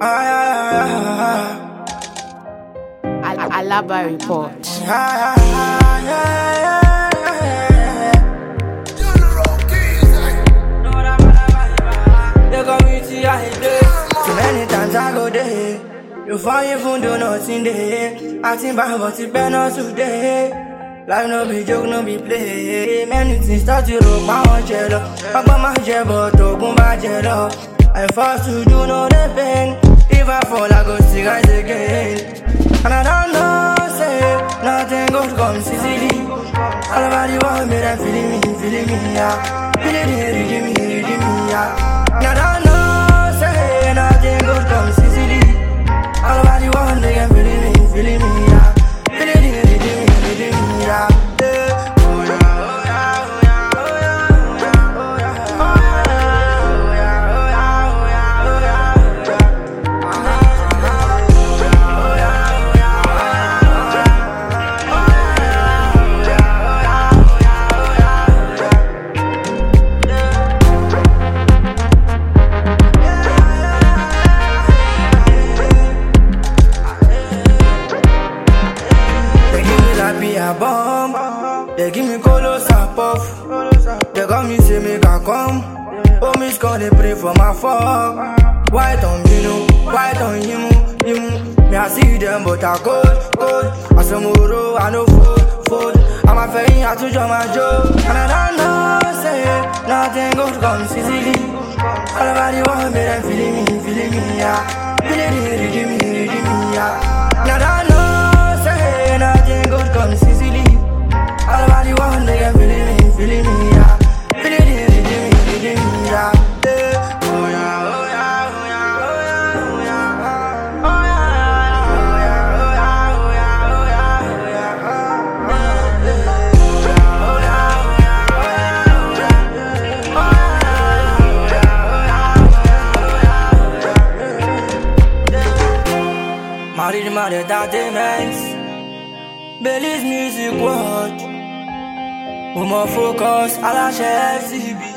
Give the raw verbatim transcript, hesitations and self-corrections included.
Ah, yeah, yeah, Al- Alaba report. yeah. Ah, yeah, yeah, yeah. The community I hate. Too many times I go there. You find even do nothing there. Acting bad but it better not today. Life no be joke, no be play. Many things start to rock my own jello. Papa my jello, talk my jello. I forced to do no the pain. If I fall, I go see guys again. And I don't know, say nothing good comes easily. All about the world, me them feeling me, feeling me, yeah. Feeling me, reading me, reading me, yeah. And I don't know, say nothing good comes easily. All about the world, they can feeling me, feeling me, yeah. Feeling me, reading me, reading me, yeah. Be a bomb. They give me colos and puff. They got me say make I come. Oh, miss call they pray for my fuck. White on you know, white on you, you. Me I see them but I cold, cold. I some moro, I no fold, fold. I'm a fairy, I to draw my joke. And I don't know, say nothing good comes easily. All about the world, me them feeling me, feeling me, yeah. Feeling me, reading me, reading me, yeah. And I don't know, say nothing good comes easily. All about the world, they can feeling me, feeling me, yeah. Feeling me, reading me, reading me, yeah. Oh yeah, oh yeah, oh yeah, oh yeah, oh yeah, oh yeah, oh yeah, oh yeah, oh yeah, oh yeah. Married, married, entertainment. Belize music world. Woman focus, I like F C B.